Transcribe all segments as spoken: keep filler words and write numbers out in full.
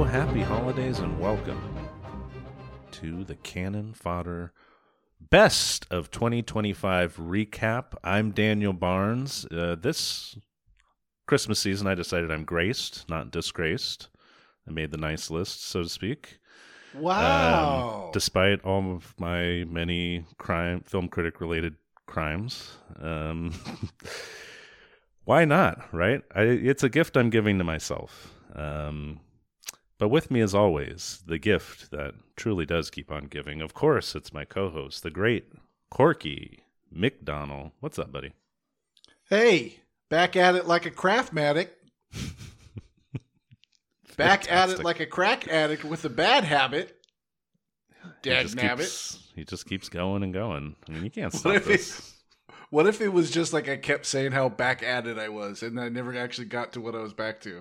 happy holidays and welcome to the Cannon Fodder Best of twenty twenty-five recap. I'm Daniel Barnes. Uh, this Christmas season, I decided I'm graced, not disgraced. I made the nice list, so to speak. Wow. Um, despite all of my many crime, film critic-related crimes. Um, why not, right? I, it's a gift I'm giving to myself. Um, but with me, as always, the gift that truly does keep on giving. Of course, it's my co-host, the great Corky McDonald. What's up, buddy? Hey, back at it like a craftmatic. Back at it like a crack addict with a bad habit. Dag nabbit. He just keeps going and going. I mean, you can't What stop if this. it, what if it was just like I kept saying how back at it I was, and I never actually got to what I was back to?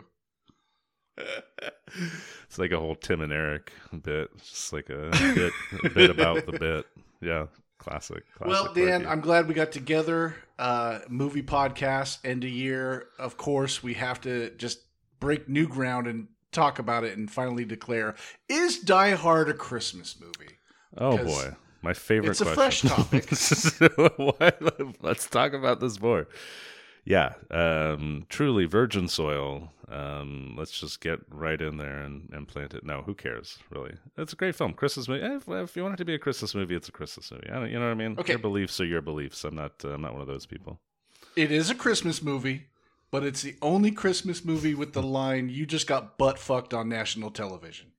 It's like a whole Tim and Eric bit. It's just like a bit, a bit about the bit. Yeah, classic. classic Well, Dan, Corky. I'm glad we got together. Uh, movie podcast, end of year. Of course, we have to just break new ground and talk about it and finally declare, is Die Hard a Christmas movie? Oh 'Cause boy, my favorite it's a question. fresh topic. What? Let's talk about this more. Yeah, um, truly virgin soil. Um, let's just get right in there and, and plant it. No, who cares, really? It's a great film. Christmas movie. If, if you want it to be a Christmas movie, it's a Christmas movie. I don't, you know what I mean? Okay. Your beliefs are your beliefs. I'm not. Uh, I'm not one of those people. It is a Christmas movie, but it's the only Christmas movie with the line, you just got butt fucked on national television.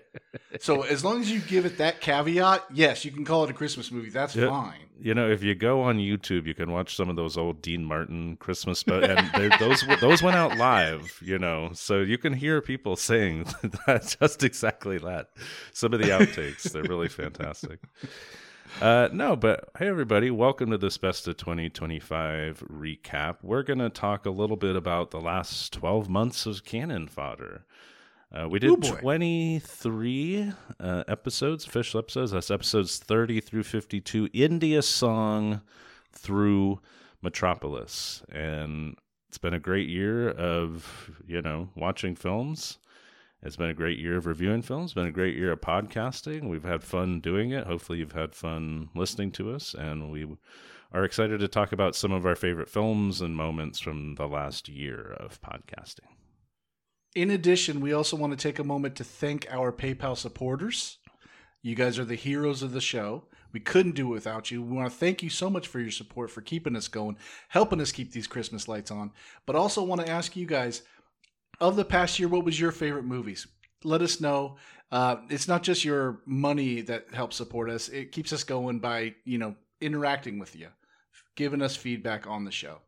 So as long as you give it that caveat, yes, you can call it a Christmas movie. That's Yeah. fine. You know, if you go on YouTube, you can watch some of those old Dean Martin Christmas, spe- and they- those those went out live. You know, so you can hear people saying that, just exactly that. Some of the outtakes, they're really fantastic. Uh, no, but hey, everybody, welcome to this Best of twenty twenty-five recap. We're going to talk a little bit about the last twelve months of Cannon Fodder. Uh, we Ooh, did boy. twenty-three uh, episodes, official episodes. That's episodes thirty through fifty-two, India Song through Metropolis. And it's been a great year of, you know, watching films. It's been a great year of reviewing films. It's been a great year of podcasting. We've had fun doing it. Hopefully you've had fun listening to us. And we are excited to talk about some of our favorite films and moments from the last year of podcasting. In addition, we also want to take a moment to thank our PayPal supporters. You guys are the heroes of the show. We couldn't do it without you. We want to thank you so much for your support, for keeping us going, helping us keep these Christmas lights on. But also want to ask you guys, of the past year, what was your favorite movies? Let us know. Uh, it's not just your money that helps support us. It keeps us going by, you know, interacting with you, giving us feedback on the show.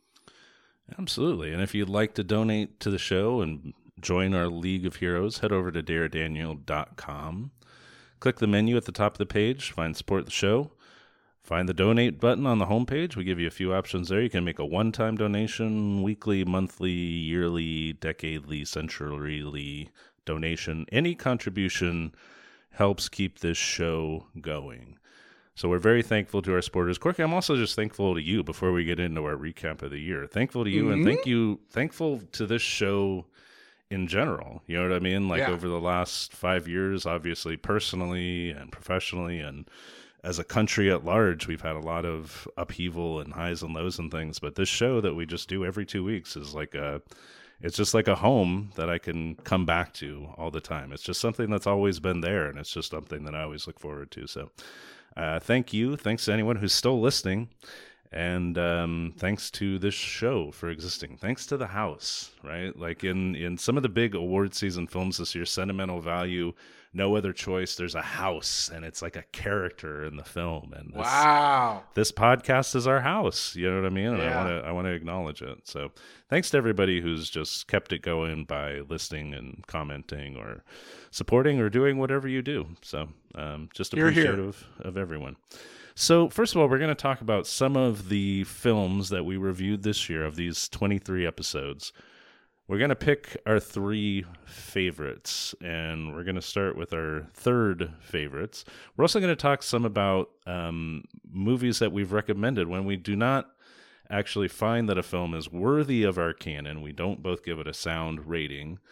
Absolutely. And if you'd like to donate to the show and join our League of Heroes, head over to dare daniel dot com. Click the menu at the top of the page, find support the show, find the donate button on the homepage. We give you a few options there. You can make a one-time donation, weekly, monthly, yearly, decadely, centuryly donation. Any contribution helps keep this show going. So we're very thankful to our supporters. Corky, I'm also just thankful to you before we get into our recap of the year. Thankful to you, Mm-hmm. and thank you, thankful to this show in general. You know what I mean? Like Yeah. over the last five years, obviously personally and professionally and as a country at large, we've had a lot of upheaval and highs and lows and things. But this show that we just do every two weeks is like a, it's just like a home that I can come back to all the time. It's just something that's always been there, and it's just something that I always look forward to. So uh, thank you. Thanks to anyone who's still listening. And um, thanks to this show for existing. Thanks to the house, right? Like in, in some of the big award season films this year, Sentimental Value, No Other Choice, there's a house, and it's like a character in the film. And this, Wow. this podcast is our house. You know what I mean? And I Yeah. want to I want to acknowledge it. So thanks to everybody who's just kept it going by listening and commenting or supporting or doing whatever you do. So um, just Hear, hear. appreciative of everyone. So first of all, we're going to talk about some of the films that we reviewed this year of these twenty-three episodes. We're going to pick our three favorites, and we're going to start with our third favorites. We're also going to talk some about um, movies that we've recommended when we do not actually find that a film is worthy of our canon. We don't both give it a sound rating.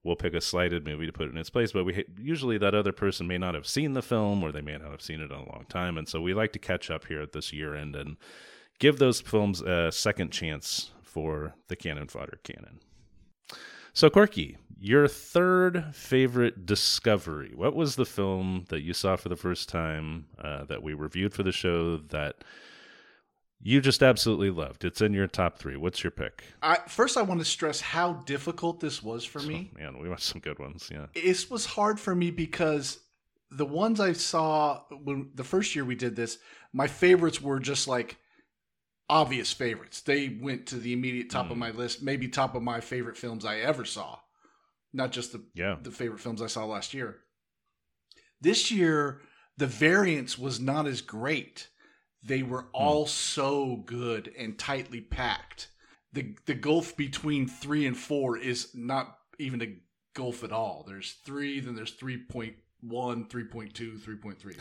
we'll pick a slighted movie to put in its place. But we usually that other person may not have seen the film, or they may not have seen it in a long time. And so we like to catch up here at this year end and give those films a second chance for the Cannon Fodder canon. So, Corky, your third favorite discovery. What was the film that you saw for the first time uh, that we reviewed for the show that you just absolutely loved? It's in your top three. What's your pick? I, first, I want to stress how difficult this was for me. Oh, man, we watched some good ones, yeah. It was hard for me because the ones I saw when the first year we did this, my favorites were just like obvious favorites. They went to the immediate top mm. of my list, maybe top of my favorite films I ever saw. Not just the, yeah. the favorite films I saw last year. This year, the variance was not as great. They were all mm. so good and tightly packed. The the gulf between three and four is not even a gulf at all. There's three, then there's three point one, three point two, three point three.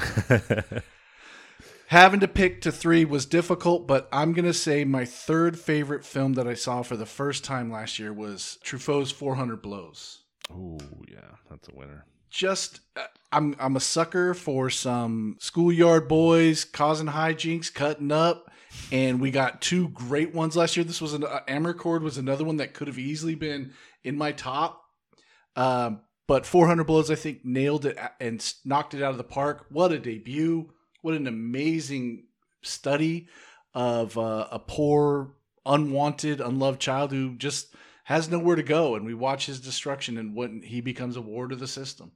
Having to pick to three was difficult, but I'm going to say my third favorite film that I saw for the first time last year was Truffaut's four hundred Blows. Oh, yeah, that's a winner. Just, uh, I'm I'm a sucker for some schoolyard boys causing hijinks, cutting up, and we got two great ones last year. This was an uh, Amarcord was another one that could have easily been in my top, um, but four hundred Blows I think nailed it and knocked it out of the park. What a debut! What an amazing study of uh, a poor, unwanted, unloved child who just has nowhere to go, and we watch his destruction and when he becomes a ward of the system.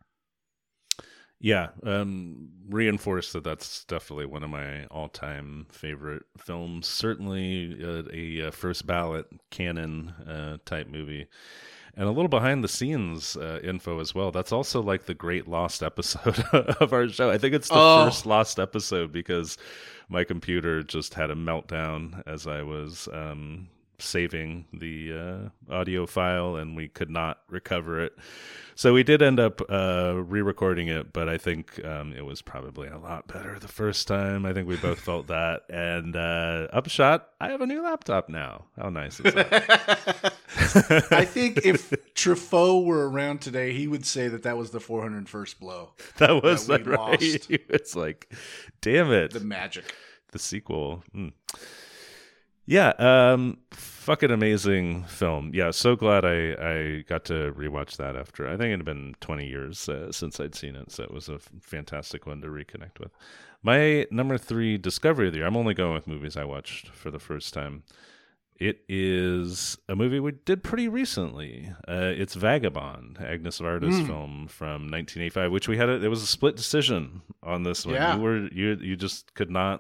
Yeah, um, reinforce that that's definitely one of my all-time favorite films. Certainly a, a first ballot canon uh, type movie. And a little behind the scenes uh, info as well. That's also like the great lost episode of our show. I think it's the oh. first lost episode because my computer just had a meltdown as I was um, saving the uh, audio file, and we could not recover it. So we did end up uh, re-recording it, but I think um, it was probably a lot better the first time. I think we both felt that. And uh, upshot, I have a new laptop now. How nice is that? I think if Truffaut were around today, he would say that that was the four hundred first blow. That was that right. Lost. It's like, damn it. The magic. The sequel. Mm. Yeah, um, fucking amazing film. Yeah, so glad I, I got to rewatch that after. I think it had been twenty years uh, since I'd seen it, so it was a f- fantastic one to reconnect with. My number three discovery of the year, I'm only going with movies I watched for the first time. It is a movie we did pretty recently. Uh, it's Vagabond, Agnes Varda's mm. film from nineteen eighty-five, which we had. A, it was a split decision on this one. Yeah. You were you you just could not.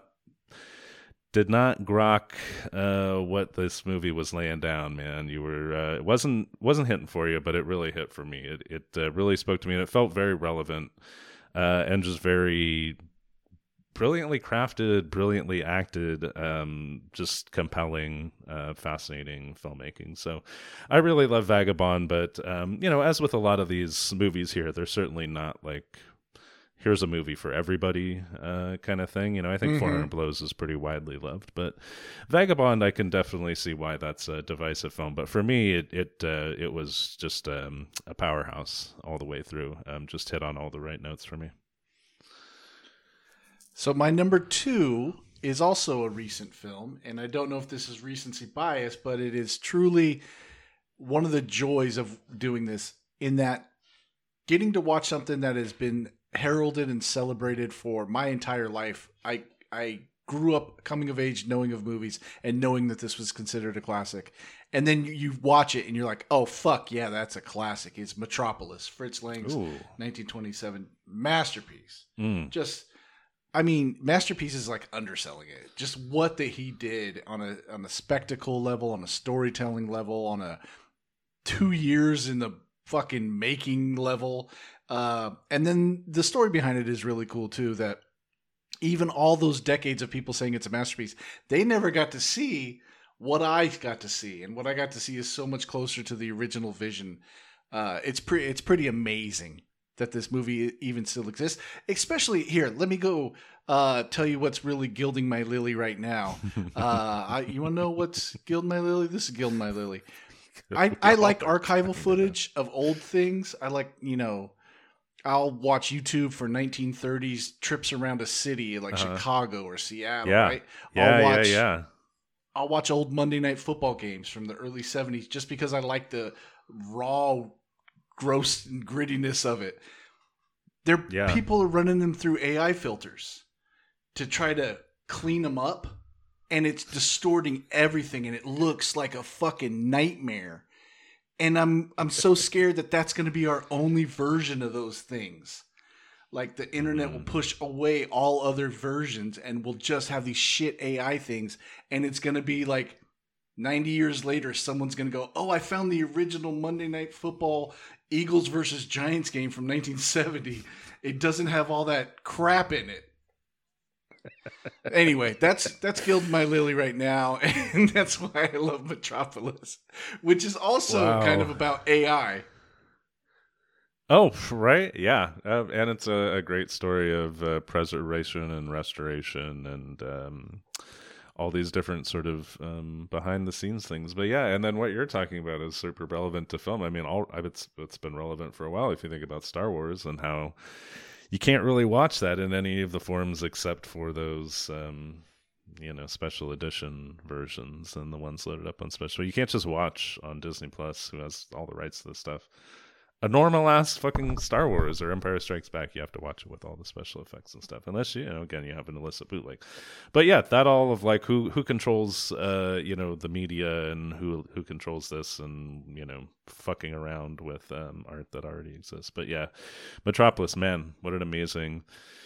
Did not grok uh, what this movie was laying down, man. You were uh, it wasn't wasn't hitting for you, but it really hit for me. It it uh, really spoke to me, and it felt very relevant uh, and just very brilliantly crafted, brilliantly acted, um, just compelling, uh, fascinating filmmaking. So I really love Vagabond, but um, you know, as with a lot of these movies here, they're certainly not like, here's a movie for everybody uh, kind of thing. You know, I think mm-hmm. four hundred Blows is pretty widely loved, but Vagabond, I can definitely see why that's a divisive film. But for me, it it uh, it was just um, a powerhouse all the way through. Um, just hit on all the right notes for me. So my number two is also a recent film, and I don't know if this is recency bias, but it is truly one of the joys of doing this, in that getting to watch something that has been heralded and celebrated for my entire life. I I grew up coming of age knowing of movies and knowing that this was considered a classic. And then you, you watch it and you're like, oh, fuck, yeah, that's a classic. It's Metropolis, Fritz Lang's Ooh. nineteen twenty-seven masterpiece. Mm. Just, I mean, masterpiece is like underselling it. Just what that he did on a on a spectacle level, on a storytelling level, on a two years in the fucking making level. Uh, and then the story behind it is really cool too, that even all those decades of people saying it's a masterpiece, they never got to see what I got to see. And what I got to see is so much closer to the original vision. Uh, it's pretty, it's pretty amazing that this movie even still exists. Especially here, let me go uh, tell you what's really gilding my lily right now. Uh, I, you want to know what's gilding my lily? This is gilding my lily. I, I like archival footage of old things. I like, you know, I'll watch YouTube for nineteen thirties trips around a city like uh-huh. Chicago or Seattle, yeah. right? Yeah, I'll watch, yeah, yeah. I'll watch old Monday Night Football games from the early seventies just because I like the raw, gross grittiness of it. There, yeah. People are running them through A I filters to try to clean them up, and it's distorting everything, and it looks like a fucking nightmare. And I'm I'm so scared that that's going to be our only version of those things. Like the internet mm. will push away all other versions, and we'll just have these shit A I things, and it's going to be like ninety years later, someone's going to go, "Oh, I found the original Monday Night Football Eagles versus Giants game from nineteen seventy. It doesn't have all that crap in it." Anyway, that's that's Gilded My Lily right now, and that's why I love Metropolis, which is also wow. kind of about A I. Oh, right, yeah, uh, and it's a, a great story of uh, preservation and restoration, and um, all these different sort of um, behind the scenes things. But yeah, and then what you're talking about is super relevant to film. I mean, all it's it's been relevant for a while. If you think about Star Wars and how you can't really watch that in any of the forms except for those, um, you know, special edition versions and the ones loaded up on special. You can't just watch on Disney Plus, who has all the rights to this stuff. A normal ass fucking Star Wars or Empire Strikes Back, you have to watch it with all the special effects and stuff. Unless you, you know, again, you have an illicit bootleg. But yeah, that all of like who who controls, uh, you know, the media and who who controls this, and you know, fucking around with um, art that already exists. But yeah, Metropolis, man, what an amazing,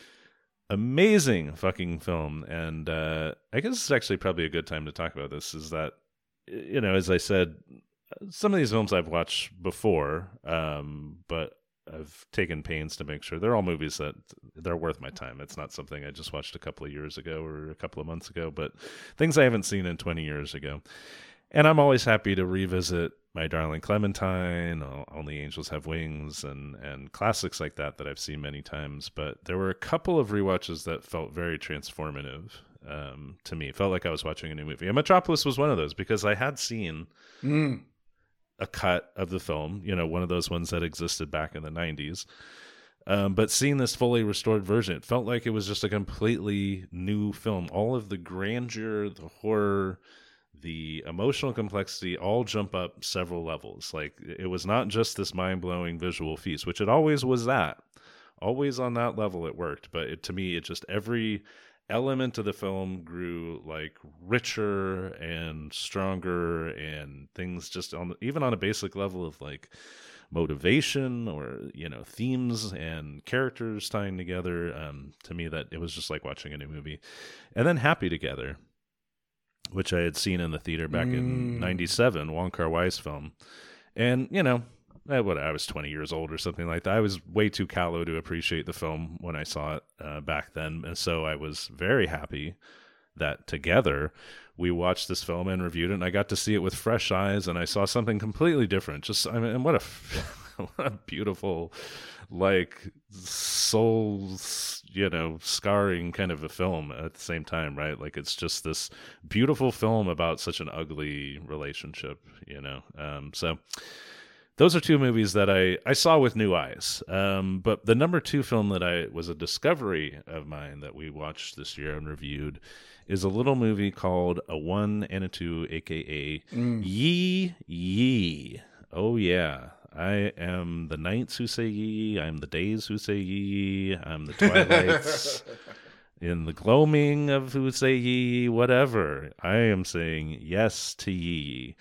amazing fucking film. And uh, I guess it's actually probably a good time to talk about this. Is that, you know, as I said, some of these films I've watched before, um, but I've taken pains to make sure they're all movies that they're worth my time. It's not something I just watched a couple of years ago or a couple of months ago, but things I haven't seen in twenty years ago. And I'm always happy to revisit My Darling Clementine, Only Angels Have Wings, and, and classics like that that I've seen many times. But there were a couple of rewatches that felt very transformative um, to me. It felt like I was watching a new movie. And Metropolis was one of those because I had seen... Mm. a cut of the film, you know, one of those ones that existed back in the nineties. Um, but seeing this fully restored version, it felt like it was just a completely new film. All of the grandeur, the horror, the emotional complexity all jump up several levels. Like, it was not just this mind-blowing visual feast, which it always was that. Always on that level it worked. But it, to me, it just every... element of the film grew like richer and stronger, and things just on even on a basic level of like motivation or, you know, themes and characters tying together. Um, to me, that it was just like watching a new movie. And then Happy Together, which I had seen in the theater back mm. in ninety-seven, Wong Kar-wai's film. And, you know, Eh, what I was twenty years old or something like that. I was way too callow to appreciate the film when I saw it uh, back then, and so I was very happy that together we watched this film and reviewed it, and I got to see it with fresh eyes, and I saw something completely different. Just, I mean, and what a what a beautiful, like, soul, you know, scarring kind of a film at the same time, right? Like, it's just this beautiful film about such an ugly relationship, you know. Um, so. Those are two movies that I, I saw with new eyes. Um, but the number two film that I was a discovery of mine that we watched this year and reviewed is a little movie called A One and a Two, a k a. Mm. Yi Yi. Oh, yeah. I am the nights who say Yi. I'm the days who say Yi. I'm the twilights in the gloaming of who say Yi. Whatever. I am saying yes to Yi.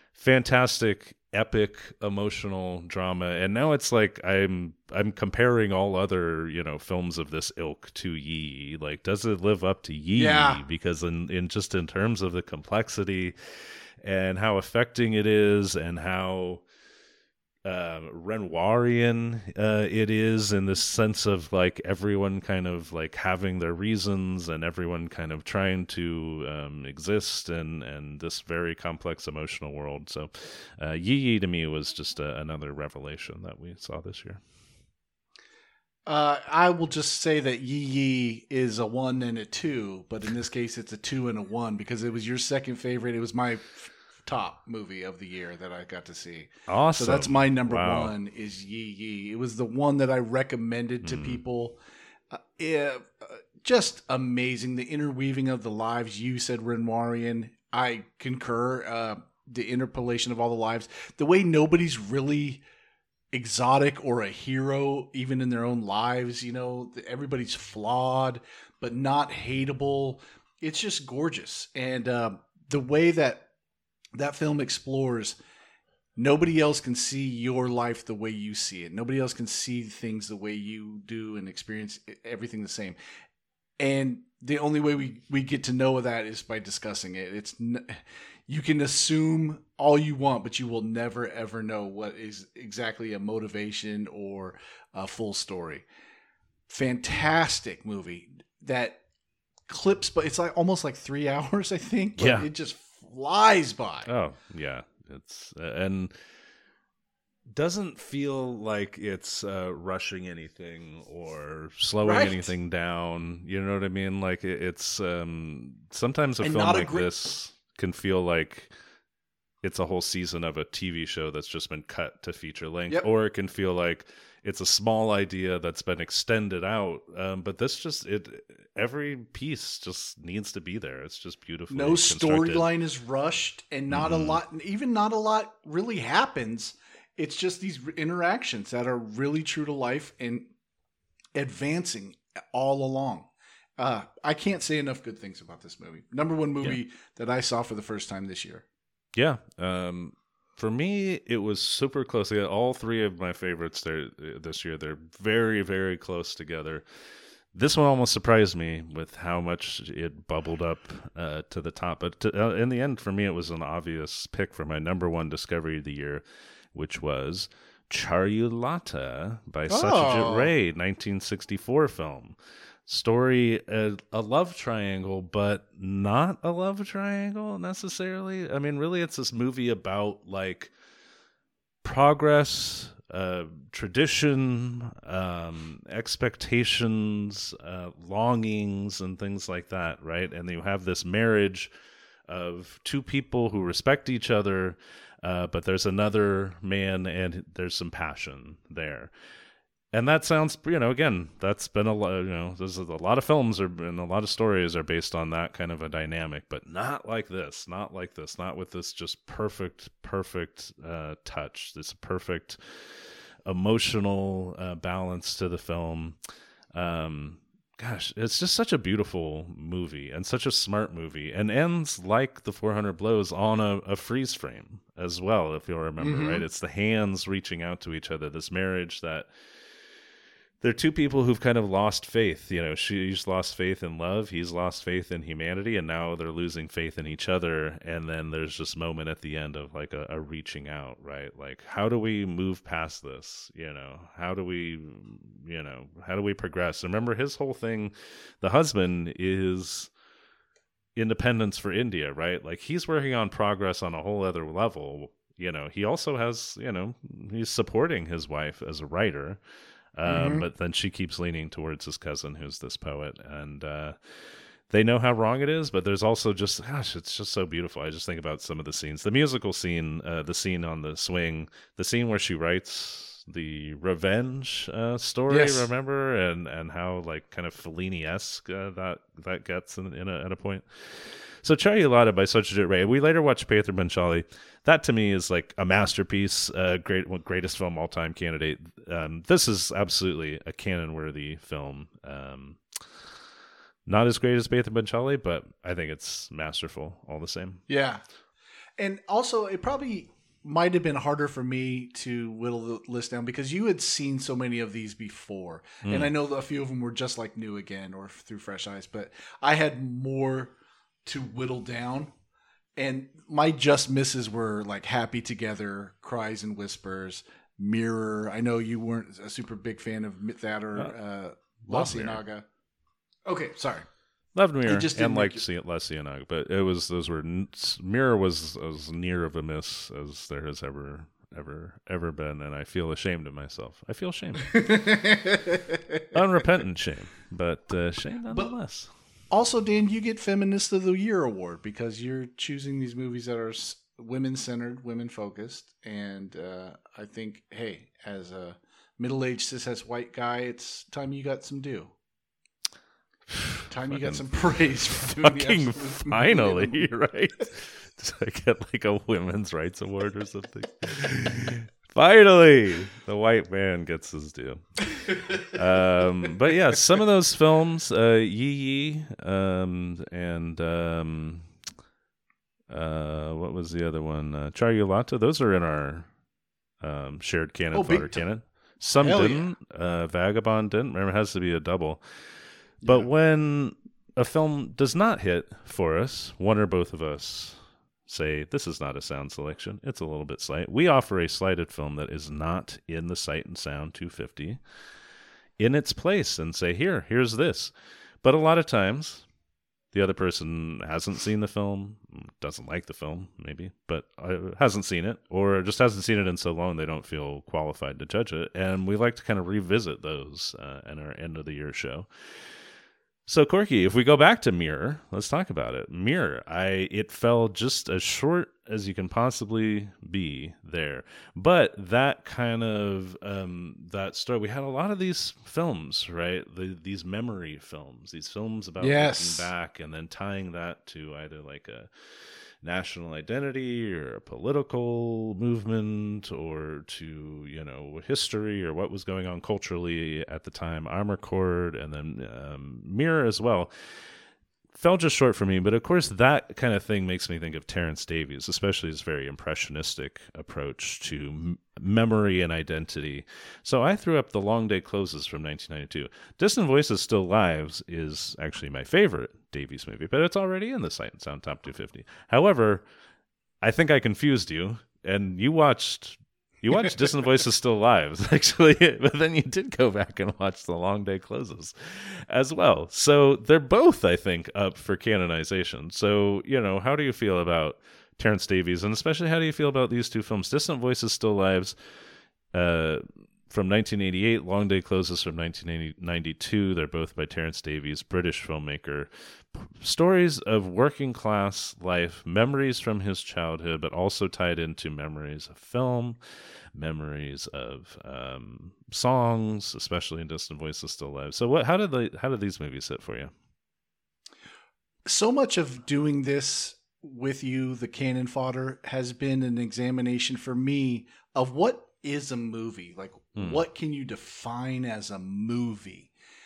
Fantastic, epic, emotional drama, and now it's like I'm I'm comparing all other, you know, films of this ilk to Yi. Like, does it live up to Yi? Yeah. Because in, in just in terms of the complexity and how affecting it is, and how uh, Renoirian uh, it is, in this sense of like everyone kind of like having their reasons and everyone kind of trying to um, exist in, and this very complex emotional world. So uh, Yi Yi to me was just a, another revelation that we saw this year. Uh, I will just say that Yi Yi is a one and a two, but in this case it's a two and a one because it was your second favorite. It was my f- top movie of the year that I got to see. Awesome. So that's my number Wow. one is Yi Yi. It was the one that I recommended to Mm. people. Uh, yeah, uh, just amazing. The interweaving of the lives. You said Renoirian. I concur. Uh, the interpolation of all the lives. The way nobody's really exotic or a hero, even in their own lives. You know, everybody's flawed, but not hateable. It's just gorgeous. And uh, the way that that film explores, nobody else can see your life the way you see it. Nobody else can see things the way you do and experience everything the same. And the only way we, we get to know that is by discussing it. It's n- you can assume all you want, but you will never ever know what is exactly a motivation or a full story. Fantastic movie that clips, but it's like almost like three hours, I think. But Yeah. it just flies by. Oh yeah, it's uh, and doesn't feel like it's uh, rushing anything or slowing Right. anything down. You know what I mean? Like it, it's um, sometimes a And film not a like great- this can feel like it's a whole season of a T V show that's just been cut to feature length, Yep. or it can feel like it's a small idea that's been extended out. Um, but this just it every piece just needs to be there. It's just beautiful. No storyline is rushed, and not Mhm. a lot, even not a lot really happens. It's just these interactions that are really true to life and advancing all along. Uh, I can't say enough good things about this movie. Number one movie that I saw for the first time this year. Yeah. Um, for me, it was super close. I got all three of my favorites there this year. They're very, very close together. This one almost surprised me with how much it bubbled up uh, to the top. But to, uh, in the end, for me, it was an obvious pick for my number one discovery of the year, which was Charulata by Satyajit Oh. Ray, nineteen sixty-four film. Story, a, a love triangle, but not a love triangle necessarily. I mean, really, it's this movie about like progress, uh, tradition, um, expectations, uh, longings, and things like that, right? And you have this marriage of two people who respect each other, uh, but there's another man and there's some passion there. And that sounds, you know, again, that's been a lot, you know, there's a lot of films are, and a lot of stories are based on that kind of a dynamic, but not like this, not like this, not with this just perfect, perfect uh, touch, this perfect emotional uh, balance to the film. Um, gosh, it's just such a beautiful movie and such a smart movie, and ends like The four hundred Blows on a, a freeze frame as well, if you'll remember, Mhm. right? It's the hands reaching out to each other, this marriage that they're two people who've kind of lost faith. You know, she's lost faith in love, he's lost faith in humanity, and now they're losing faith in each other. And then there's this moment at the end of like a, a reaching out, right? Like, how do we move past this? You know, how do we, you know, how do we progress? Remember, his whole thing, the husband is independence for India, right? Like, he's working on progress on a whole other level. You know, he also has, you know, he's supporting his wife as a writer. Um, Mhm. But then she keeps leaning towards his cousin, who's this poet, and uh, they know how wrong it is. But there's also just, gosh, it's just so beautiful. I just think about some of the scenes, the musical scene, uh, the scene on the swing, the scene where she writes the revenge uh, story. Yes. Remember, and and how like kind of Fellini-esque uh, that that gets in, in a, at a point. So Charulata by Satyajit Ray. We later watched Payather Panchali. That to me is like a masterpiece, uh, great, greatest film all time candidate. Um, this is absolutely a canon-worthy film. Um, not as great as Payather Panchali, but I think it's masterful all the same. Yeah. And also, it probably might have been harder for me to whittle the list down because you had seen so many of these before. Mm. And I know that a few of them were just like new again or through fresh eyes, but I had more to whittle down. And my just misses were like Happy Together, Cries and Whispers, Mirror. I know you weren't a super big fan of that or uh, La love Mirror. Ciénaga. Okay, sorry. Loved Mirror It just didn't and like make see La Ciénaga, but it was those were Mirror was as near of a miss as there has ever ever ever been, and I feel ashamed of myself. I feel shame, unrepentant shame, but uh, shame nonetheless. Also, Dan, you get Feminist of the Year award because you're choosing these movies that are s- women centered, women focused, and uh, I think, hey, as a middle aged cis white guy, it's time you got some due. Time you got some praise for doing fucking the finally, minimum. right? Does I get like a women's rights award or something? Finally, the white man gets his due. Um, but yeah, some of those films, uh, Yi Yi, um, and um, uh, what was the other one? Uh, Charulata. Those are in our um, shared canon Oh, big fodder time. canon. Some Hell didn't. Uh, Vagabond didn't. Remember, it has to be a double. But Yeah. when a film does not hit for us, one or both of us say, this is not a sound selection. It's a little bit slight. We offer a slighted film that is not in the Sight and Sound two fifty in its place and say, here, here's this. But a lot of times, the other person hasn't seen the film, doesn't like the film, maybe, but uh, hasn't seen it, or just hasn't seen it in so long they don't feel qualified to judge it. And we like to kind of revisit those uh, in our end of the year show. So, Corky, if we go back to Mirror, let's talk about it. Mirror, I it fell just as short as you can possibly be there. But that kind of, um, that story, we had a lot of these films, right? The, these memory films, these films about Yes. looking back and then tying that to either like a national identity or a political movement or to, you know, history or what was going on culturally at the time. Armor Cord and then um, Mirror as well fell just short for me. But of course, that kind of thing makes me think of Terrence Davies, especially his very impressionistic approach to m- memory and identity. So I threw up The Long Day Closes from nineteen ninety-two. Distant Voices Still Lives is actually my favorite Davies movie, but it's already in the Sight and Sound Top two fifty. However, I think I confused you, and you watched you watched Distant Voices Still Lives, actually, but then you did go back and watch The Long Day Closes as well. So they're both, I think, up for canonization. So, you know, how do you feel about Terrence Davies, and especially how do you feel about these two films? Distant Voices Still Lives uh, from nineteen eighty-eight, Long Day Closes from nineteen ninety-two. They're both by Terrence Davies, British filmmaker. Stories of working class life, memories from his childhood, but also tied into memories of film, memories of um, songs, especially in Distant Voices Still Live. So, what? How did they? How did these movies hit for you? So much of doing this with you, the canon fodder, has been an examination for me of what is a movie. Like, Hmm. what can you define as a movie?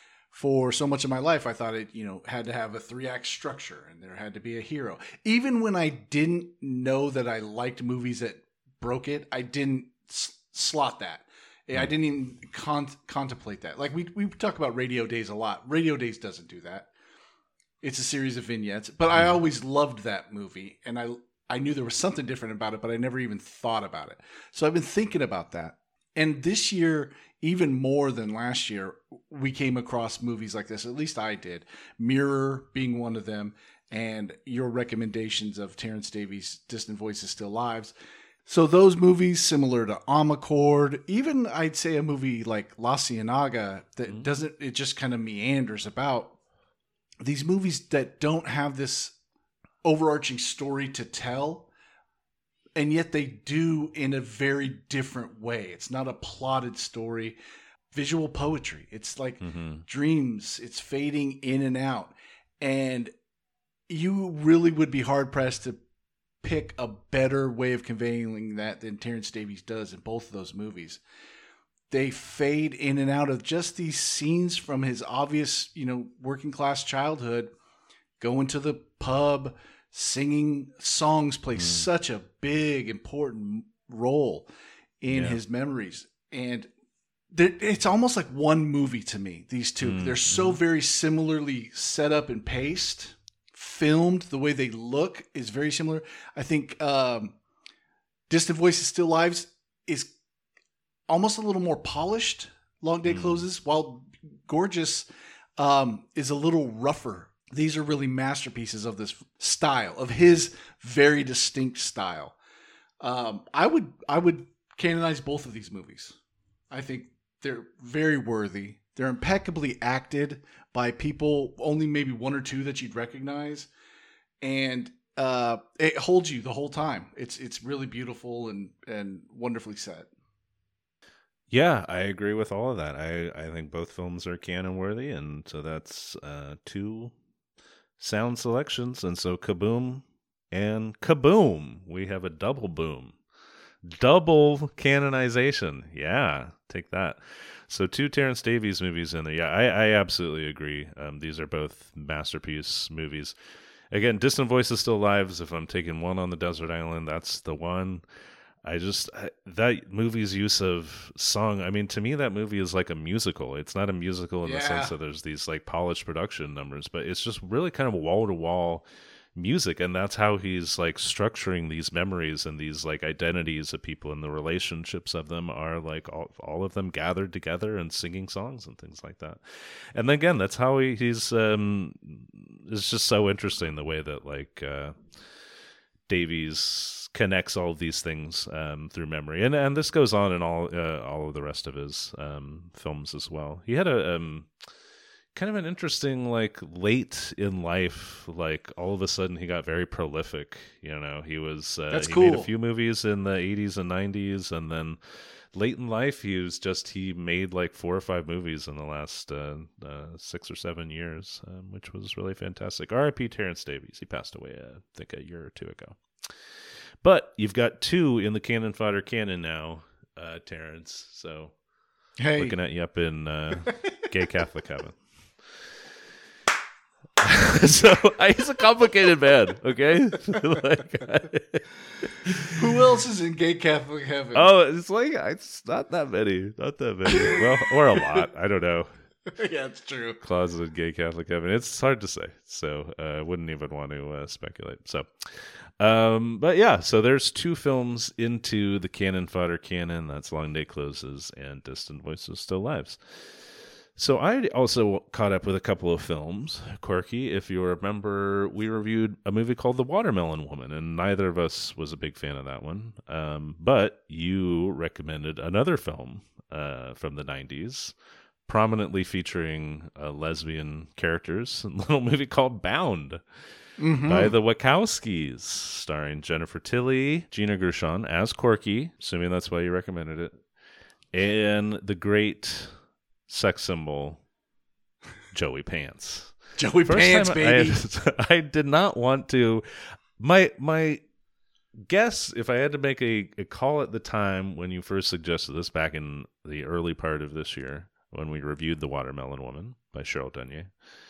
For so much of my life, I thought it, you know, had to have a three act structure and there had to be a hero. Even when I didn't know that I liked movies that broke it, I didn't s- slot that. Hmm. I didn't even con- contemplate that. Like we we talk about Radio Days a lot. Radio Days doesn't do that. It's a series of vignettes, but I always loved that movie, and I I knew there was something different about it, but I never even thought about it. So I've been thinking about that. And this year, even more than last year, we came across movies like this. At least I did. Mirror being one of them, and your recommendations of Terrence Davies' Distant Voices Still Lives. So those movies, similar to Amacord, even I'd say a movie like La Ciénaga that Mhm. doesn't, it just kind of meanders about. These movies that don't have this overarching story to tell, and yet they do in a very different way. It's not a plotted story. Visual poetry. It's like Mhm. dreams. It's fading in and out. And you really would be hard pressed to pick a better way of conveying that than Terrence Davies does in both of those movies. They fade in and out of just these scenes from his obvious, you know, working class childhood, going to the pub, singing songs play Mm. such a big, important role in Yeah. his memories. And there- it's almost like one movie to me, these two. Mm, They're so very similarly set up and paced. Filmed, the way they look is very similar. I think um, Distant Voices Still Lives is almost a little more polished. Long Day Mm. Closes, while Gorgeous um, is a little rougher. These are really masterpieces of this style, of his very distinct style. Um, I would I would canonize both of these movies. I think they're very worthy. They're impeccably acted by people, only maybe one or two that you'd recognize. And uh, it holds you the whole time. It's it's really beautiful and and wonderfully set. Yeah, I agree with all of that. I, I think both films are canon worthy, and so that's uh, two sound selections. And so kaboom and kaboom. We have a double boom. Double canonization. Yeah, take that. So two Terrence Davies movies in there. Yeah, I, I absolutely agree. Um, these are both masterpiece movies. Again, Distant Voices Still Lives. If I'm taking one on the desert island, that's the one. I just, I, that movie's use of song, I mean, to me, that movie is like a musical. It's not a musical in Yeah. the sense that there's these like polished production numbers, but it's just really kind of wall to wall music. And that's how he's like structuring these memories and these like identities of people, and the relationships of them are like all, all of them gathered together and singing songs and things like that. And then again, that's how he, he's, um, it's just so interesting the way that like, uh, Davies connects all of these things um, through memory, and and this goes on in all uh, all of the rest of his um, films as well. He had a um, kind of an interesting like late in life, like all of a sudden he got very prolific. You know, he was uh, That's he cool. made a few movies in the eighties and nineties, and then late in life he was just he made like four or five movies in the last uh, uh, six or seven years, um, which was really fantastic. R I P Terrence Davies. He passed away, uh, I think, a year or two ago. But you've got two in the Cannon Fodder canon now, uh, Terrence. So Hey, looking at you up in uh, gay Catholic heaven. So I, he's a complicated man, okay? Like, I, who else is in gay Catholic heaven? oh, it's like it's not that many, not that many. Well, or a lot. I don't know. Yeah, it's true. Closeted gay Catholic heaven. It's hard to say. So I uh, wouldn't even want to uh, speculate. So. Um, but yeah, so there's two films into the Cannon Fodder canon. That's Long Day Closes and Distant Voices Still Lives. So I also caught up with a couple of films. Corky, if you remember, we reviewed a movie called The Watermelon Woman, and neither of us was a big fan of that one. Um, but you recommended another film uh, from the nineties, prominently featuring uh, lesbian characters, a little movie called Bound. Mm-hmm. By the Wachowskis, starring Jennifer Tilly, Gina Gershon as Corky, assuming that's why you recommended it, and the great sex symbol Joey Pants. Joey First Pants, time baby. I, I did not want to. My my guess, if I had to make a, a call at the time when you first suggested this, back in the early part of this year when we reviewed The Watermelon Woman by Cheryl Dunye,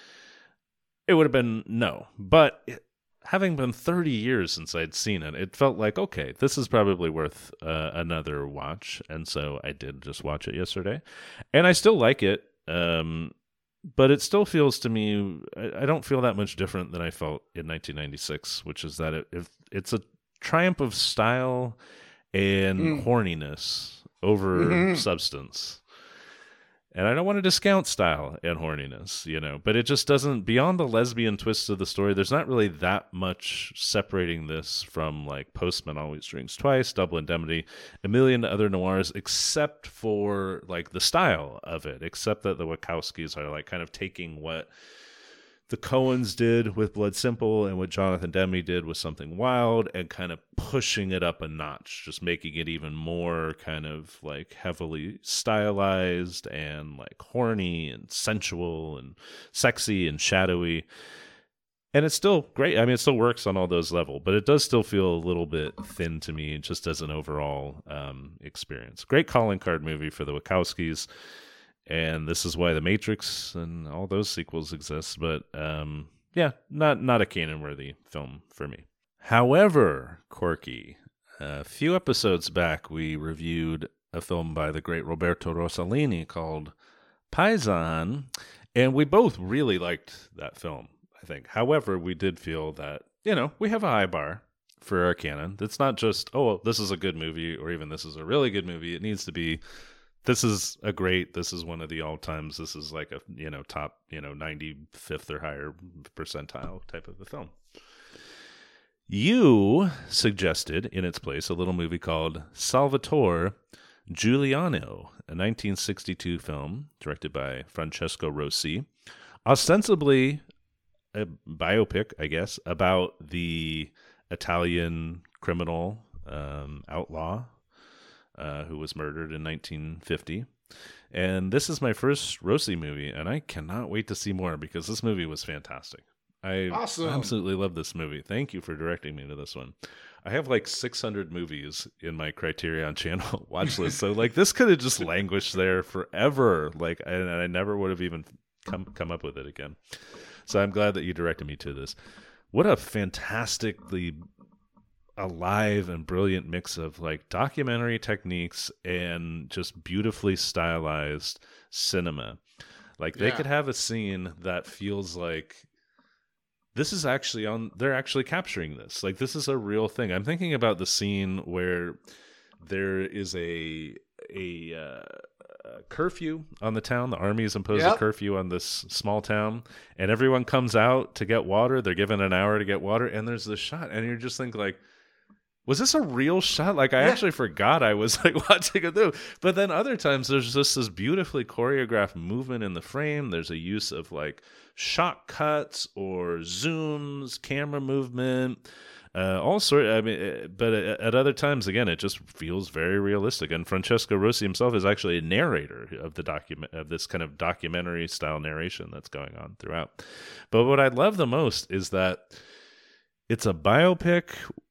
it would have been no. But it, having been thirty years since I'd seen it, it felt like, okay, this is probably worth uh, another watch. And so I did just watch it yesterday. And I still like it. Um, but it still feels to me, I, I don't feel that much different than I felt in nineteen ninety-six, which is that it, it, it's a triumph of style and mm. horniness over mm-hmm. substance. And I don't want to discount style and horniness, you know, but it just doesn't, beyond the lesbian twist of the story, there's not really that much separating this from like Postman Always Drinks Twice, Double Indemnity, a million other noirs, except for like the style of it, except that the Wachowskis are like kind of taking what the Coens did with Blood Simple and what Jonathan Demme did with Something Wild and kind of pushing it up a notch, just making it even more kind of like heavily stylized and like horny and sensual and sexy and shadowy. And it's still great. I mean, it still works on all those levels, but it does still feel a little bit thin to me just as an overall um, experience. Great calling card movie for the Wachowskis. And this is why The Matrix and all those sequels exist. But um, yeah, not not a canon-worthy film for me. However, Corky, a few episodes back, we reviewed a film by the great Roberto Rossellini called Paisan, and we both really liked that film, I think. However, we did feel that, you know, we have a high bar for our canon. It's not just, oh, this is a good movie, or even this is a really good movie. It needs to be, this is a great, this is one of the all-times, this is like a, you know, top, you know, ninety-fifth or higher percentile type of a film. You suggested in its place a little movie called Salvatore Giuliano, a nineteen sixty-two film directed by Francesco Rosi, ostensibly a biopic, I guess, about the Italian criminal um, outlaw uh, who was murdered in nineteen fifty. And this is my first Rossi movie, and I cannot wait to see more because this movie was fantastic. I Awesome. absolutely love this movie. Thank you for directing me to this one. I have like six hundred movies in my Criterion Channel watch list, so like this could have just languished there forever. Like, and I never would have even come come up with it again. So I'm glad that you directed me to this. What a fantastically alive and brilliant mix of like documentary techniques and just beautifully stylized cinema. Like they Yeah. could have a scene that feels like this is actually on, they're actually capturing this. Like this is a real thing. I'm thinking about the scene where there is a, a, uh, a curfew on the town. The army has imposed Yep. a curfew on this small town, and everyone comes out to get water. They're given an hour to get water, and there's this shot, and you're just thinking like, was this a real shot? Like, I Yeah. actually forgot I was like watching it through. But then other times there's just this beautifully choreographed movement in the frame. There's a use of like shot cuts or zooms, camera movement, uh, all sort. I mean, uh, but at, at other times, again, it just feels very realistic. And Francesco Rossi himself is actually a narrator of the document of this kind of documentary style narration that's going on throughout. But what I love the most is that it's a biopic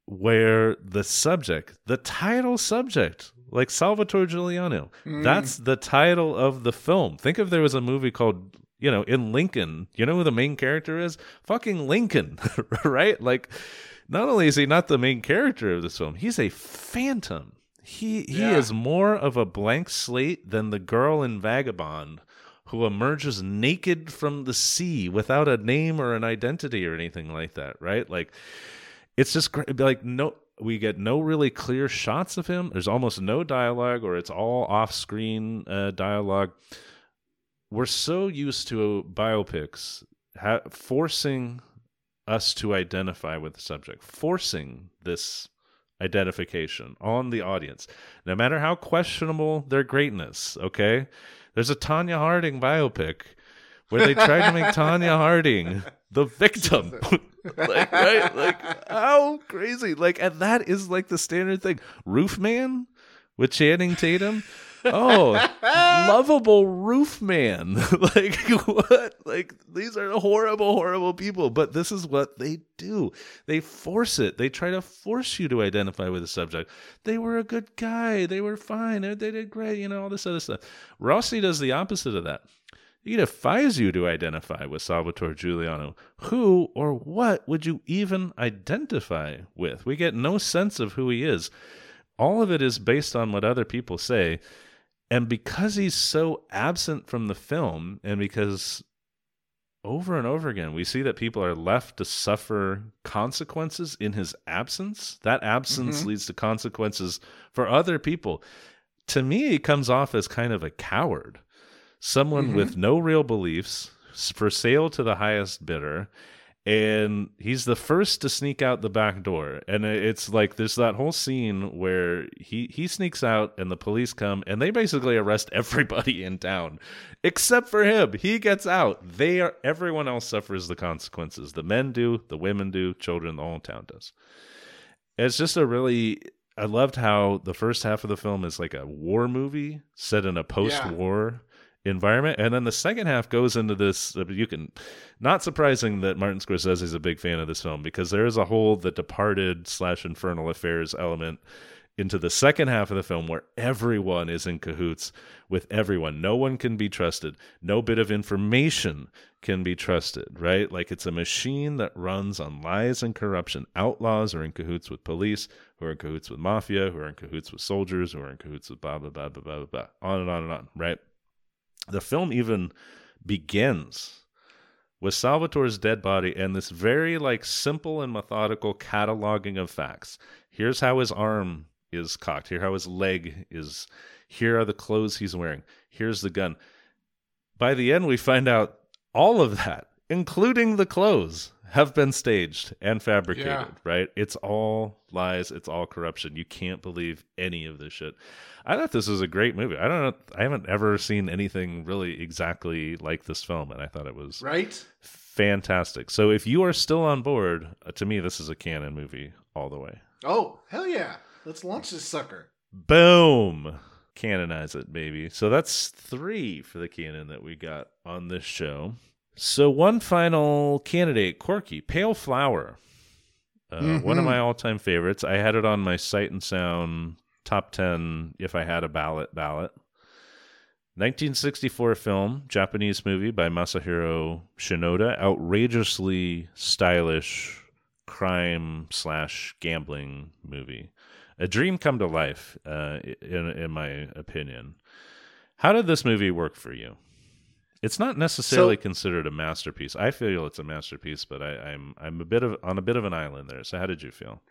where the subject, the title subject, like Salvatore Giuliano, Mm. that's the title of the film. Think if there was a movie called, you know, In Lincoln, you know who the main character is? Fucking Lincoln, right? Like, not only is he not the main character of this film, he's a phantom. He he Yeah. is more of a blank slate than the girl in Vagabond who emerges naked from the sea without a name or an identity or anything like that, right? Like, it's just great. Like, no, we get no really clear shots of him. There's almost no dialogue, or it's all off-screen uh, dialogue. We're so used to biopics ha- forcing us to identify with the subject, forcing this identification on the audience, no matter how questionable their greatness, okay? There's a Tonya Harding biopic where they tried to make Tonya Harding the victim. Like, right? Like, how crazy. Like, and that is like the standard thing. Roof Man with Channing Tatum. Oh, lovable Roof Man. Like, what? Like, these are horrible, horrible people. But this is what they do. They force it. They try to force you to identify with the subject. They were a good guy. They were fine. They did great. You know, all this other stuff. Rossi does the opposite of that. He defies you to identify with Salvatore Giuliano. Who or what would you even identify with? We get no sense of who he is. All of it is based on what other people say. And because he's so absent from the film, and because over and over again we see that people are left to suffer consequences in his absence, that absence Mhm. leads to consequences for other people. To me, he comes off as kind of a coward. Someone Mhm. with no real beliefs, for sale to the highest bidder, and he's the first to sneak out the back door. And it's like there's that whole scene where he, he sneaks out and the police come and they basically arrest everybody in town except for him. He gets out. They are everyone else suffers the consequences. The men do, the women do, children, the whole town does. It's just a really I loved how the first half of the film is like a war movie set in a post-war environment, and then the second half goes into this. You can, not surprising that Martin Scorsese is a big fan of this film, because there is a whole The Departed slash Infernal Affairs element into the second half of the film where everyone is in cahoots with everyone. No one can be trusted. No bit of information can be trusted, right? Like, it's a machine that runs on lies and corruption. Outlaws are in cahoots with police, who are in cahoots with mafia, who are in cahoots with soldiers, who are in cahoots with blah, blah, blah, blah, blah, blah, on and on and on, right? The film even begins with Salvatore's dead body and this very like simple and methodical cataloging of facts. Here's how his arm is cocked. Here how his leg is. Here are the clothes he's wearing. Here's the gun. By the end, we find out all of that, including the clothes, have been staged and fabricated, Yeah. right? It's all lies. It's all corruption. You can't believe any of this shit. I thought this was a great movie. I don't know. I haven't ever seen anything really exactly like this film, and I thought it was Right? fantastic. So if you are still on board, uh, to me, this is a canon movie all the way. Oh, hell yeah. Let's launch this sucker. Boom. Canonize it, baby. So that's three for the canon that we got on this show. So one final candidate, Corky, Pale Flower. Uh, mm-hmm. One of my all-time favorites. I had it on my Sight and Sound top ten if I had a ballot ballot. nineteen sixty-four film, Japanese movie by Masahiro Shinoda. Outrageously stylish crime slash gambling movie. A dream come to life, uh, in in my opinion. How did this movie work for you? It's not necessarily so, considered a masterpiece. I feel it's a masterpiece, but I, I'm I'm a bit of on a bit of an island there. So how did you feel?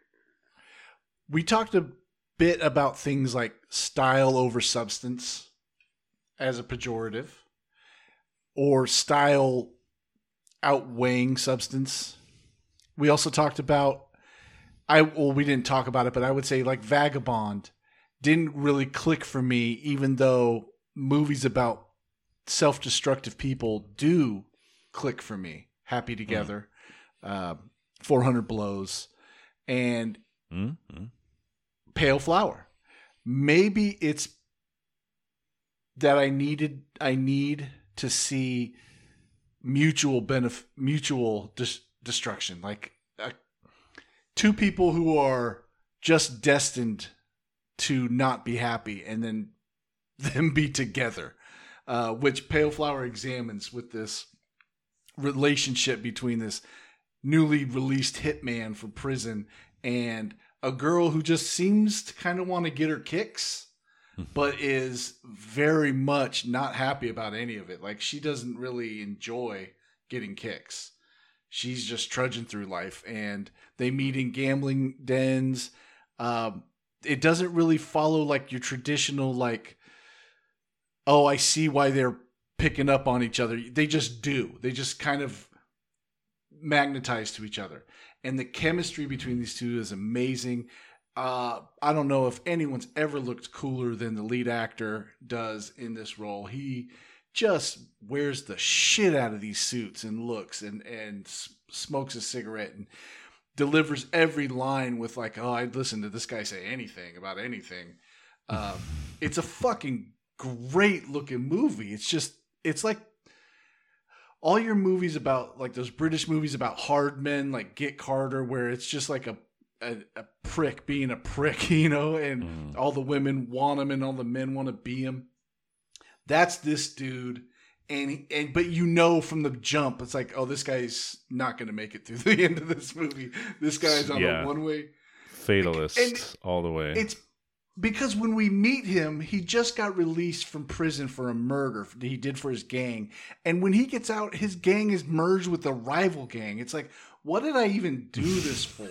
We talked a bit about things like style over substance as a pejorative, or style outweighing substance. We also talked about I well, we didn't talk about it, but I would say like Vagabond didn't really click for me, even though movies about self-destructive people do click for me. Happy Together, mm. uh, four hundred Blows, and mm-hmm. Pale Flower. Maybe it's that I needed, I need to see mutual benefit, mutual dis- destruction, like uh, two people who are just destined to not be happy, and then them be together. Uh, which Pale Flower examines with this relationship between this newly released hitman from prison and a girl who just seems to kind of want to get her kicks, but is very much not happy about any of it. Like, she doesn't really enjoy getting kicks. She's just trudging through life, and they meet in gambling dens. Um, it doesn't really follow like your traditional, like, oh, I see why they're picking up on each other. They just do. They just kind of magnetize to each other. And the chemistry between these two is amazing. Uh, I don't know if anyone's ever looked cooler than the lead actor does in this role. He just wears the shit out of these suits and looks and, and smokes a cigarette and delivers every line with like, oh, I'd listen to this guy say anything about anything. Um, it's a fucking great looking movie. It's just, it's like all your movies about, like those British movies about hard men, like Get Carter, where it's just like a a, a prick being a prick, you know, and mm. all the women want him and all the men want to be him. That's this dude. And, and but you know from the jump, it's like, oh, this guy's not going to make it through the end of this movie. This guy's on yeah. a one-way. Fatalist and all the way. It's because when we meet him, he just got released from prison for a murder he did for his gang. And when he gets out, his gang is merged with the rival gang. It's like, what did I even do this for?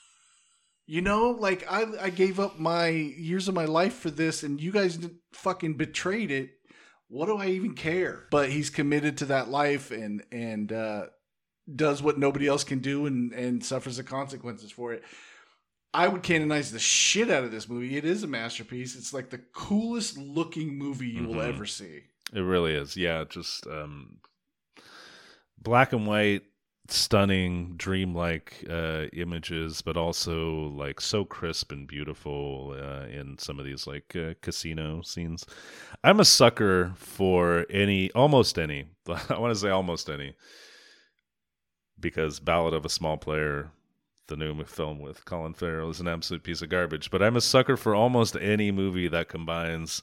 You know, like I, I gave up my years of my life for this, and you guys fucking betrayed it. What do I even care? But he's committed to that life and and uh, does what nobody else can do, and, and suffers the consequences for it. I would canonize the shit out of this movie. It is a masterpiece. It's like the coolest looking movie you mm-hmm. will ever see. It really is. Yeah, just um, black and white, stunning, dreamlike uh, images, but also like so crisp and beautiful uh, in some of these like uh, casino scenes. I'm a sucker for any, almost any, I want to say almost any, because Ballad of a Small Player, the new film with Colin Farrell, is an absolute piece of garbage. But I'm a sucker for almost any movie that combines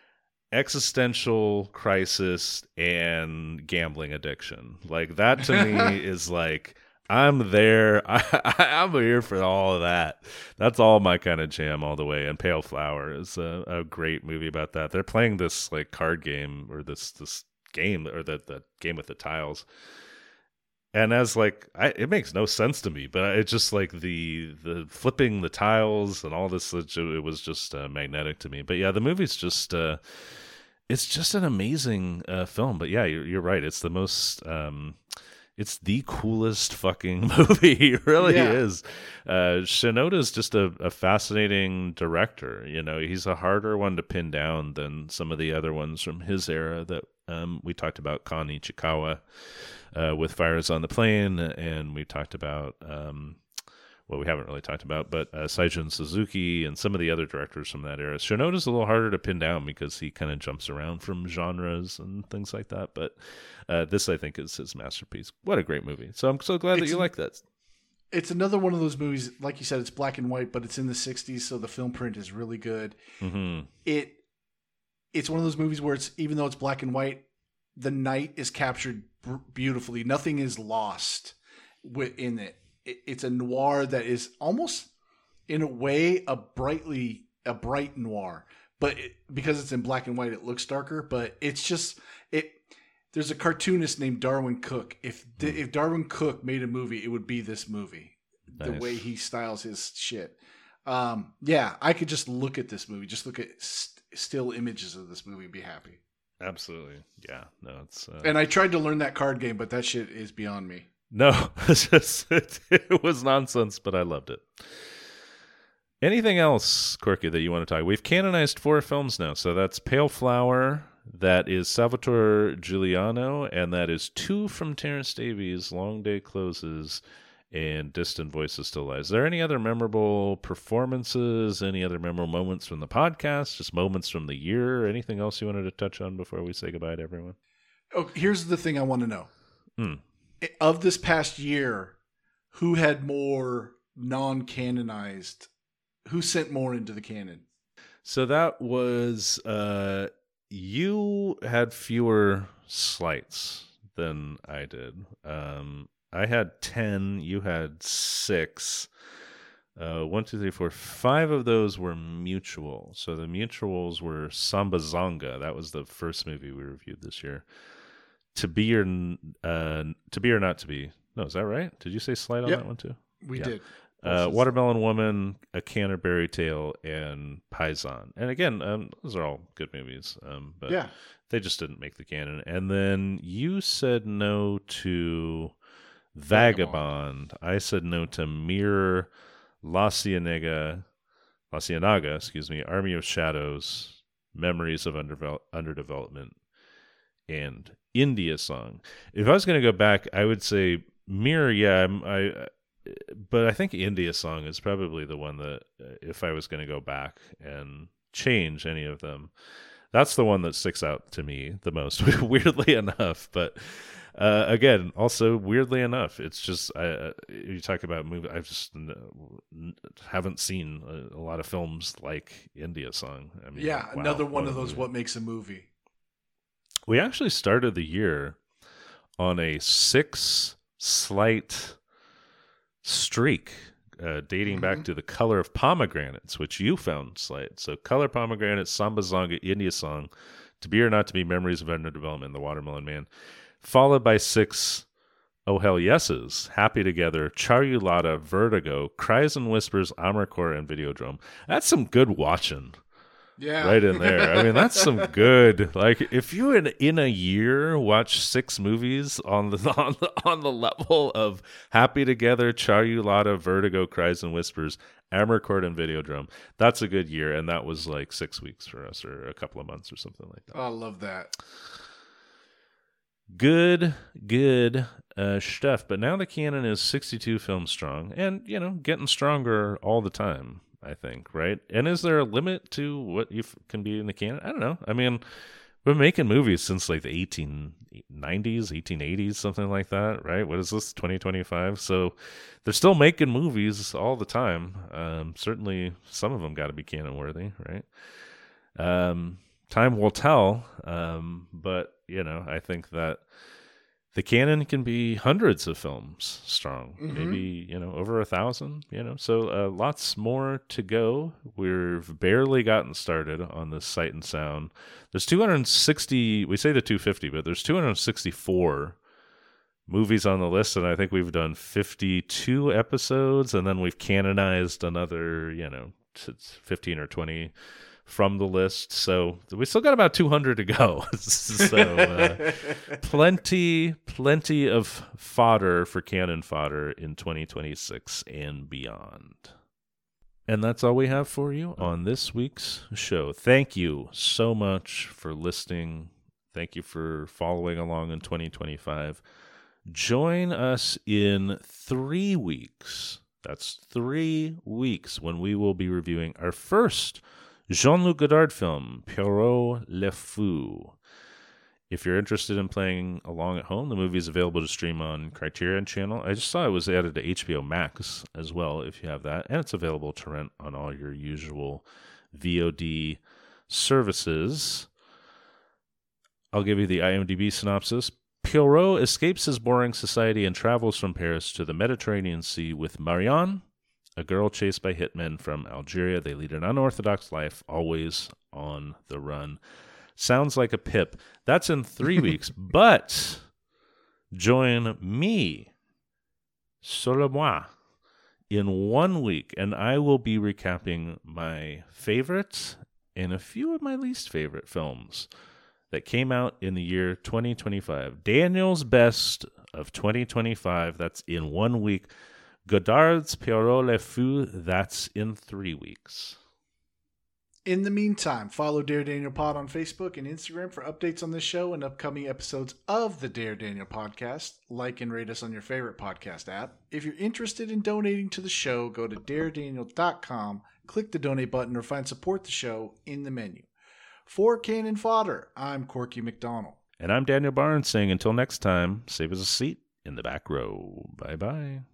existential crisis and gambling addiction. Like that to me is like, I'm there. I, I, I'm here for all of that. That's all my kind of jam all the way. And Pale Flower is a, a great movie about that. They're playing this like card game or this this game or the, the game with the tiles. And as like, I, it makes no sense to me, but it's just like the the flipping the tiles and all this, it was just uh, magnetic to me. But yeah, the movie's just, uh, it's just an amazing uh, film. But yeah, you're, you're right. It's the most, um, it's the coolest fucking movie. It really Yeah. is. Uh, Shinoda's just a, a fascinating director. You know, he's a harder one to pin down than some of the other ones from his era that um, we talked about. Kon Ichikawa uh, with Fires on the Plain, and we talked about, um, well, we haven't really talked about, but uh, Seijun Suzuki and some of the other directors from that era. Shinoda's a little harder to pin down because he kind of jumps around from genres and things like that. But uh, this, I think, is his masterpiece. What a great movie. So I'm so glad It's- that you like that. It's another one of those movies, like you said, it's black and white, but it's in the sixties, so the film print is really good. Mm-hmm. It It's one of those movies where it's, even though it's black and white, the night is captured b- beautifully. Nothing is lost in it. it. It's a noir that is almost, in a way, a brightly a bright noir. But it, because it's in black and white, it looks darker. But it's just it. There's a cartoonist named Darwin Cook. If mm. if Darwin Cook made a movie, it would be this movie. Nice. The way he styles his shit. Um, yeah, I could just look at this movie, just look at st- still images of this movie, and be happy. Absolutely, yeah. No, it's. Uh... And I tried to learn that card game, but that shit is beyond me. No, it's just it, it was nonsense, but I loved it. Anything else, Corky, that you want to talk? We've canonized four films now, so that's Pale Flower, that is Salvatore Giuliano, and that is two from Terrence Davies, Long Day Closes, and Distant Voices Still Lies. Is there any other memorable performances, any other memorable moments from the podcast, just moments from the year, anything else you wanted to touch on before we say goodbye to everyone? Oh, here's the thing I want to know. Hmm. Of this past year, who had more non-canonized, who sent more into the canon? So that was, uh, you had fewer slights than I did. Um, I had ten, you had six. Uh, one, two, three, four, five of those were mutual. So the mutuals were Samba Zonga. That was the first movie we reviewed this year. To be or uh, to be or not to be. No, is that right? Did you say slight on yep. that one too? We yeah. did. Uh, Watermelon Woman, A Canterbury Tale, and Paisan. And again, um, those are all good movies. Um, but yeah. they just didn't make the canon. And then you said no to Vagabond. Vagabond. I said no to Mirror, La Cienega, La Cienega, excuse me, Army of Shadows, Memories of Undervel- Underdevelopment, and India Song. If I was going to go back, I would say Mirror, yeah, I'm, I, but I think India Song is probably the one that, uh, if I was going to go back and change any of them, that's the one that sticks out to me the most, weirdly enough. But uh, again, also weirdly enough, it's just I, uh, you talk about movie. I just n- haven't seen a, a lot of films like India Song. I mean, yeah, wow, another one of those. Movie. What makes a movie? We actually started the year on a six slight streak, uh, dating mm-hmm. back to The Color of Pomegranates, which you found slight. So Color Pomegranates, Samba Zonga, India Song, To Be or Not to Be, Memories of Underdevelopment, The Watermelon Man, followed by six Oh Hell Yeses, Happy Together, Charulata, Vertigo, Cries and Whispers, Amarcord, and Videodrome. That's some good watching. Yeah. Right in there. I mean, that's some good. Like, if you in in a year watch six movies on the on the, on the level of Happy Together, Charulata, Vertigo, Cries and Whispers, Amarcord, and Videodrome, that's a good year. And that was like six weeks for us, or a couple of months, or something like that. Oh, I love that. Good, good uh, stuff. But now the canon is sixty-two films strong, and you know, getting stronger all the time. I think, right? And is there a limit to what you f- can be in the canon? I don't know. I mean, we've been making movies since like the eighteen nineties, eighteen eighties, something like that, right? What is this, twenty twenty-five? So they're still making movies all the time. Um, certainly some of them got to be canon worthy, right? Um, time will tell. Um, but, you know, I think that the canon can be hundreds of films strong, mm-hmm. maybe, you know, over a thousand, you know, so uh, lots more to go. We've barely gotten started on this Sight and Sound. There's two hundred sixty, we say the two hundred fifty, but there's two hundred sixty-four movies on the list, and I think we've done fifty-two episodes, and then we've canonized another, you know, fifteen or twenty from the list. So we still got about two hundred to go. so uh, plenty, plenty of fodder for canon fodder in twenty twenty-six and beyond. And that's all we have for you on this week's show. Thank you so much for listening. Thank you for following along in twenty twenty-five. Join us in three weeks. That's three weeks when we will be reviewing our first Jean-Luc Godard film, Pierrot Le Fou. If you're interested in playing along at home, the movie is available to stream on Criterion Channel. I just saw it was added to H B O Max as well, if you have that. And it's available to rent on all your usual V O D services. I'll give you the I M D B synopsis. Pierrot escapes his boring society and travels from Paris to the Mediterranean Sea with Marianne, a girl chased by hitmen from Algeria. They lead an unorthodox life, always on the run. Sounds like a Pip. That's in three weeks, but join me, sur moi, in one week, and I will be recapping my favorites and a few of my least favorite films that came out in the year twenty twenty-five. Daniel's best of twenty twenty-five, that's in one week. Godard's Pierrot Le Fou, that's in three weeks. In the meantime, follow Dare Daniel Pod on Facebook and Instagram for updates on this show and upcoming episodes of the Dare Daniel Podcast. Like and rate us on your favorite podcast app. If you're interested in donating to the show, go to dare daniel dot com, click the donate button, or find support the show in the menu. For Canon Fodder, I'm Corky McDonald. And I'm Daniel Barnes saying until next time, save us a seat in the back row. Bye-bye.